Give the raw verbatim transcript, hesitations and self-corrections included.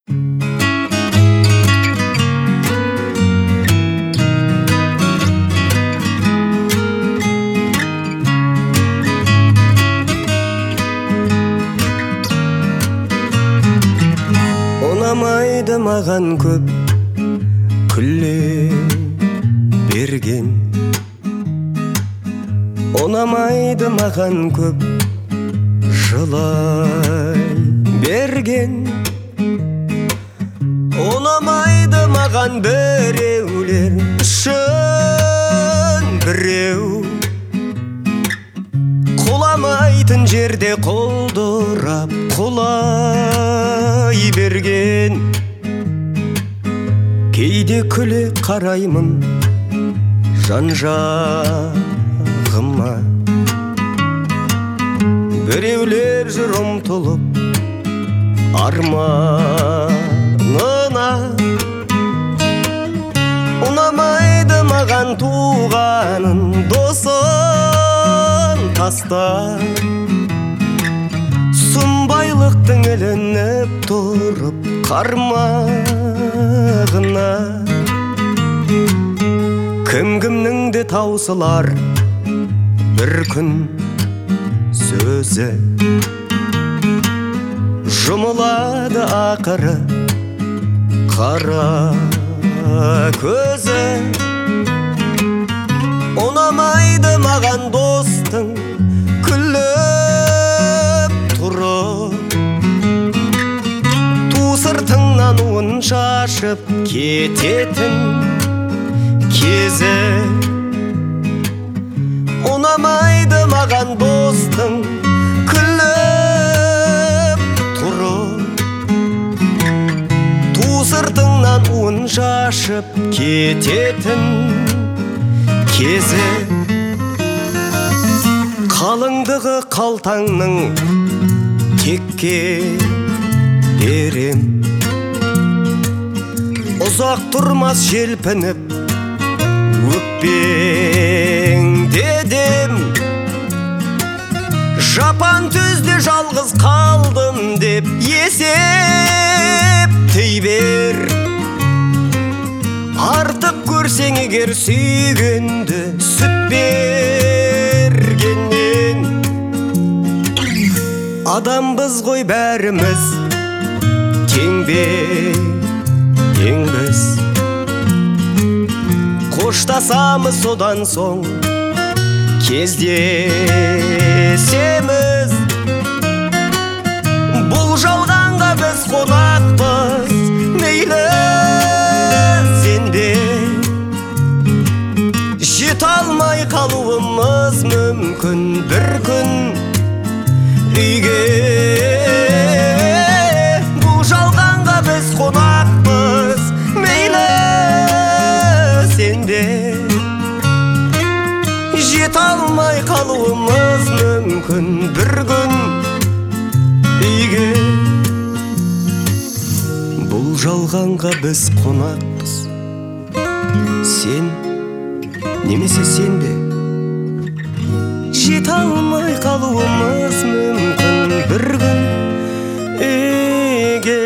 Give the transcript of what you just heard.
Ұнамайды маған көп күле берген, ұнамайды маған көп жылай берген, ұнамайды маған біреулер үшін біреу құламайтын жерде құлдырап құлай берген. Кейде күле қараймын жан жағыма, біреулер жүр ұмтылып арманына. Ұнамайды маған туғанын досын тастап, сұмбайлықтың ілініп тұрып қармағына. Кім-кімнің де таусылар бір күн сөзі, жұмылады ақыры қара көзі. Ұнамайды маған достың күліп тұрып, ту сыртыңнан уын шашып кететін кезі. Ұнамайды маған достың күліп тұрып, ту сыртыңнан уын шашып кететін кезі. Қалыңдығы қалтаңның текке берем, ұзақ тұрмас желпініп өкпең дедім. Жапан түзде жалғыз қалдым деп есептей бер. Артық көрсең егер сүйгенді сүт бергеннен. Адамбыз ғой бәріміз, тең бе теңбіз. Қоштасамыз содан соң кездесеміз. Бұл жалғанға біз қонақпыз, мейлі сенде. Жете алмай қалуымыз мүмкін бір күн үйге. Бұл жалғанға біз қонақпыз, мейлі сенде. Жете алмай қалуымыз мүмкін бір күн үйге. Бұл жалғанға біз қонақпыз, сен немесе сенде. Жете алмай қалуымыз мүмкін бір күн үйге.